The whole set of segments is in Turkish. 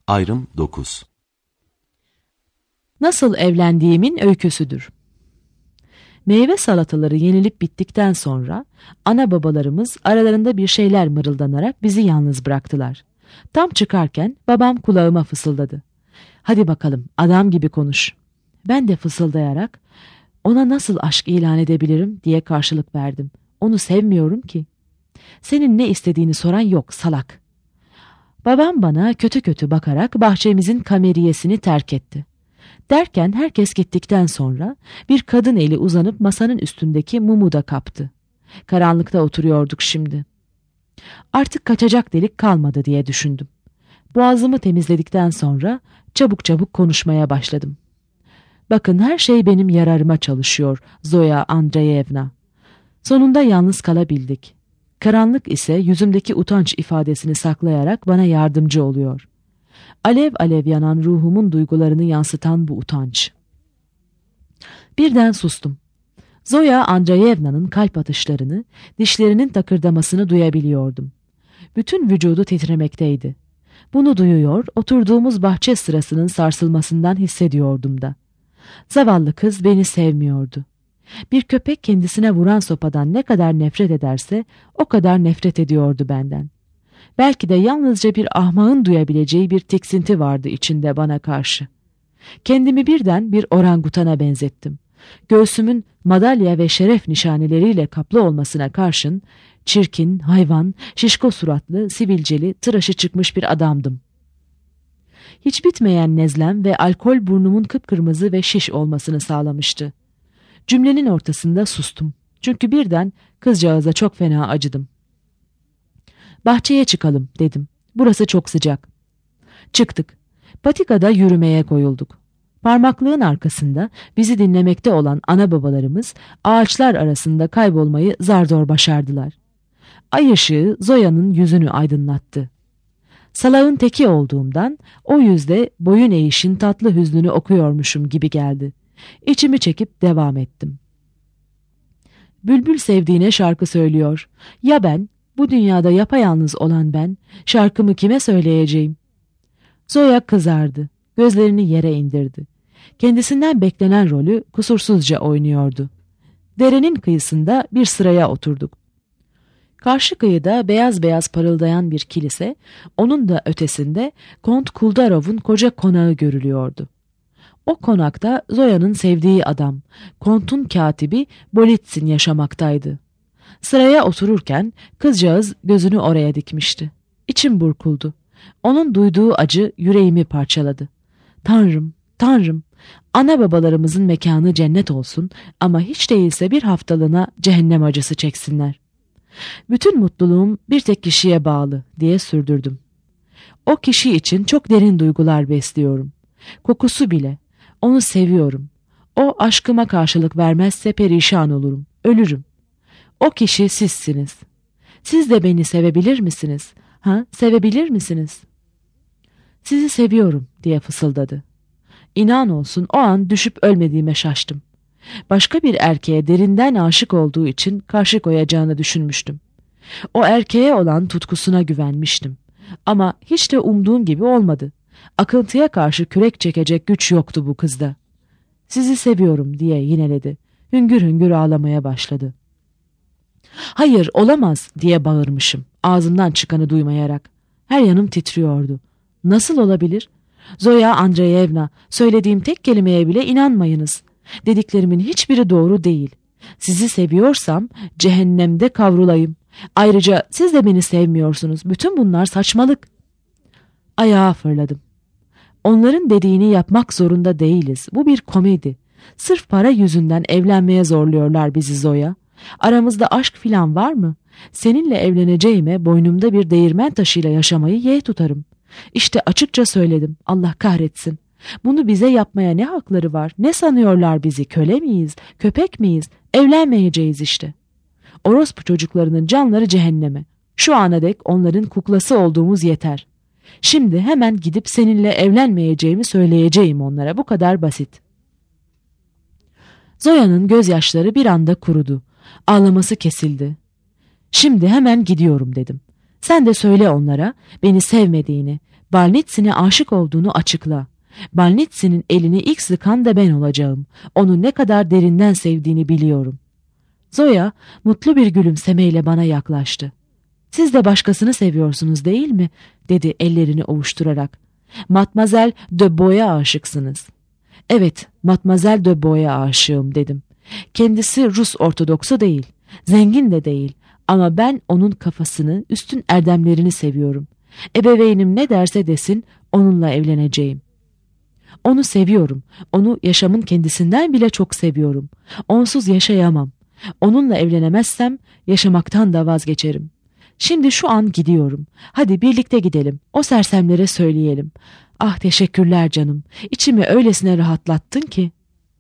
Ayrım 9. Nasıl evlendiğimin öyküsüdür. Meyve salataları yenilip bittikten sonra ana babalarımız aralarında bir şeyler mırıldanarak bizi yalnız bıraktılar. Tam çıkarken babam kulağıma fısıldadı. "Hadi bakalım, adam gibi konuş." Ben de fısıldayarak "Ona nasıl aşk ilan edebilirim?" diye karşılık verdim. "Onu sevmiyorum ki." "Senin ne istediğini soran yok, salak." Babam bana kötü kötü bakarak bahçemizin kameriyesini terk etti. Derken herkes gittikten sonra bir kadın eli uzanıp masanın üstündeki mumu da kaptı. Karanlıkta oturuyorduk şimdi. Artık kaçacak delik kalmadı diye düşündüm. Boğazımı temizledikten sonra çabuk çabuk konuşmaya başladım. "Bakın, her şey benim yararıma çalışıyor Zoya Andreyevna." Sonunda yalnız kalabildik. Karanlık ise yüzümdeki utanç ifadesini saklayarak bana yardımcı oluyor. Alev alev yanan ruhumun duygularını yansıtan bu utanç. Birden sustum. Zoya Andreyevna'nın kalp atışlarını, dişlerinin takırdamasını duyabiliyordum. Bütün vücudu titremekteydi. Bunu duyuyor, oturduğumuz bahçe sırasının sarsılmasından hissediyordum da. Zavallı kız beni sevmiyordu. Bir köpek kendisine vuran sopadan ne kadar nefret ederse o kadar nefret ediyordu benden. Belki de yalnızca bir ahmağın duyabileceği bir tiksinti vardı içinde bana karşı. Kendimi birden bir orangutana benzettim. Göğsümün madalya ve şeref nişaneleriyle kaplı olmasına karşın çirkin, hayvan, şişko suratlı, sivilceli, tıraşı çıkmış bir adamdım. Hiç bitmeyen nezlem ve alkol burnumun kıpkırmızı ve şiş olmasını sağlamıştı. Cümlenin ortasında sustum. Çünkü birden kızcağıza çok fena acıdım. "Bahçeye çıkalım," dedim. "Burası çok sıcak." Çıktık. Patikada yürümeye koyulduk. Parmaklığın arkasında bizi dinlemekte olan ana babalarımız ağaçlar arasında kaybolmayı zar zor başardılar. Ay ışığı Zoya'nın yüzünü aydınlattı. Salağın teki olduğumdan o yüzde boyun eğişin tatlı hüznünü okuyormuşum gibi geldi. İçimi çekip devam ettim. "Bülbül sevdiğine şarkı söylüyor. Ya ben, bu dünyada yapayalnız olan ben, şarkımı kime söyleyeceğim?" Zoya kızardı. Gözlerini yere indirdi. Kendisinden beklenen rolü kusursuzca oynuyordu. Derenin kıyısında bir sıraya oturduk. Karşı kıyıda beyaz beyaz parıldayan bir kilise, onun da ötesinde Kont Kuldarov'un koca konağı görülüyordu. O konakta Zoya'nın sevdiği adam, Kont'un katibi Bolitsin yaşamaktaydı. Sıraya otururken kızcağız gözünü oraya dikmişti. İçim burkuldu. Onun duyduğu acı yüreğimi parçaladı. Tanrım, Tanrım, ana babalarımızın mekanı cennet olsun ama hiç değilse bir haftalığına cehennem acısı çeksinler. Bütün mutluluğum bir tek kişiye bağlı diye sürdürdüm. O kişi için çok derin duygular besliyorum. Kokusu bile. Onu seviyorum. O aşkıma karşılık vermezse perişan olurum, ölürüm. O kişi sizsiniz. Siz de beni sevebilir misiniz? Sevebilir misiniz? "Sizi seviyorum," diye fısıldadı. İnan olsun o an düşüp ölmediğime şaştım. Başka bir erkeğe derinden aşık olduğu için karşı koyacağını düşünmüştüm. O erkeğe olan tutkusuna güvenmiştim. Ama hiç de umduğum gibi olmadı. Akıntıya karşı kürek çekecek güç yoktu bu kızda. "Sizi seviyorum," diye yineledi. Hüngür hüngür ağlamaya başladı. "Hayır, olamaz," diye bağırmışım, ağzımdan çıkanı duymayarak. Her yanım titriyordu. "Nasıl olabilir? Zoya Andreyevna, söylediğim tek kelimeye bile inanmayınız. Dediklerimin hiçbiri doğru değil. Sizi seviyorsam cehennemde kavrulayım. Ayrıca siz de beni sevmiyorsunuz. Bütün bunlar saçmalık." Ayağa fırladım. "Onların dediğini yapmak zorunda değiliz. Bu bir komedi. Sırf para yüzünden evlenmeye zorluyorlar bizi Zoya. Aramızda aşk filan var mı? Seninle evleneceğime boynumda bir değirmen taşıyla yaşamayı yeğ tutarım. İşte açıkça söyledim. Allah kahretsin. Bunu bize yapmaya ne hakları var? Ne sanıyorlar bizi? Köle miyiz? Köpek miyiz? Evlenmeyeceğiz işte. Orospu çocuklarının canları cehenneme. Şu ana dek onların kuklası olduğumuz yeter. Şimdi hemen gidip seninle evlenmeyeceğimi söyleyeceğim onlara. Bu kadar basit." Zoya'nın gözyaşları bir anda kurudu. Ağlaması kesildi. "Şimdi hemen gidiyorum," dedim. "Sen de söyle onlara beni sevmediğini, Balnitsin'e aşık olduğunu açıkla. Balnitsin'in elini ilk sıkan da ben olacağım. Onu ne kadar derinden sevdiğini biliyorum. Zoya mutlu bir gülümsemeyle bana yaklaştı. Siz de başkasını seviyorsunuz değil mi? Dedi ellerini ovuşturarak. Matmazel de Boy'a aşıksınız. Evet, Matmazel de Boy'a aşığım dedim. Kendisi Rus Ortodoksu değil, zengin de değil ama ben onun kafasını, üstün erdemlerini seviyorum. Ebeveynim ne derse desin onunla evleneceğim. Onu seviyorum, onu yaşamın kendisinden bile çok seviyorum. Onsuz yaşayamam. Onunla evlenemezsem yaşamaktan da vazgeçerim. Şimdi şu an gidiyorum. Hadi birlikte gidelim. O sersemlere söyleyelim. Ah teşekkürler canım. İçimi öylesine rahatlattın ki.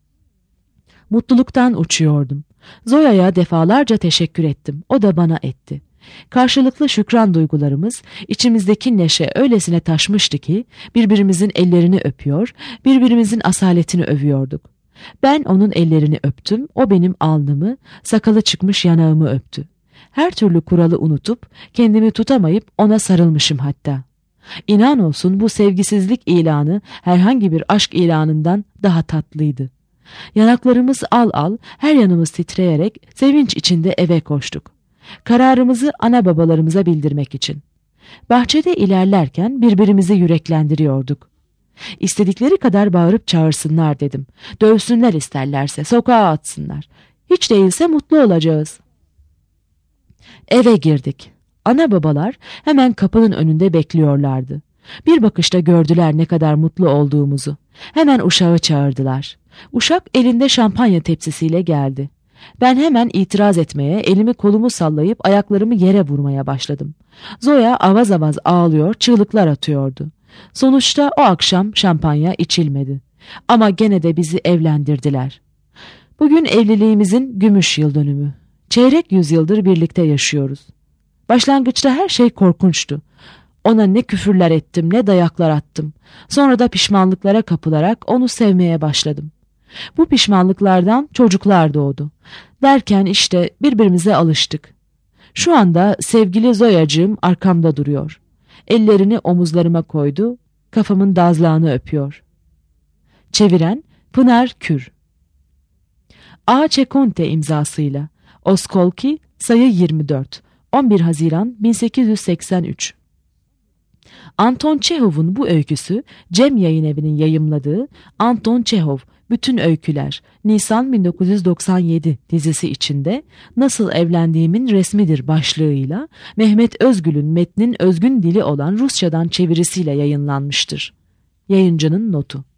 Mutluluktan uçuyordum. Zoya'ya defalarca teşekkür ettim. O da bana etti. Karşılıklı şükran duygularımız içimizdeki neşe öylesine taşmıştı ki birbirimizin ellerini öpüyor, birbirimizin asaletini övüyorduk. Ben onun ellerini öptüm, o benim alnımı, sakalı çıkmış yanağımı öptü. Her türlü kuralı unutup kendimi tutamayıp ona sarılmışım hatta. İnan olsun bu sevgisizlik ilanı herhangi bir aşk ilanından daha tatlıydı. Yanaklarımız al al, her yanımız titreyerek sevinç içinde eve koştuk. Kararımızı ana babalarımıza bildirmek için. Bahçede ilerlerken birbirimizi yüreklendiriyorduk. İstedikleri kadar bağırıp çağırsınlar dedim. Dövsünler isterlerse, sokağa atsınlar. Hiç değilse mutlu olacağız. Eve girdik. Ana babalar hemen kapının önünde bekliyorlardı. Bir bakışta gördüler ne kadar mutlu olduğumuzu. Hemen uşağı çağırdılar. Uşak elinde şampanya tepsisiyle geldi. Ben hemen itiraz etmeye, elimi kolumu sallayıp ayaklarımı yere vurmaya başladım. Zoya avaz avaz ağlıyor, çığlıklar atıyordu. Sonuçta o akşam şampanya içilmedi. Ama gene de bizi evlendirdiler. Bugün evliliğimizin gümüş yıl dönümü. Çeyrek yüzyıldır birlikte yaşıyoruz. Başlangıçta her şey korkunçtu. Ona ne küfürler ettim, ne dayaklar attım. Sonra da pişmanlıklara kapılarak onu sevmeye başladım. Bu pişmanlıklardan çocuklar doğdu. Derken işte birbirimize alıştık. Şu anda sevgili Zoyacığım arkamda duruyor. Ellerini omuzlarıma koydu, kafamın dazlağını öpüyor. Çeviren Pınar Kür. A. Çekonte imzasıyla. Oskolki, sayı 24. 11 Haziran 1883. Anton Çehov'un bu öyküsü Cem Yayınevi'nin yayımladığı Anton Çehov Bütün Öyküler Nisan 1997 dizisi içinde Nasıl Evlendiğimin Resmidir başlığıyla Mehmet Özgül'ün metnin özgün dili olan Rusçadan çevirisiyle yayınlanmıştır. Yayıncının notu.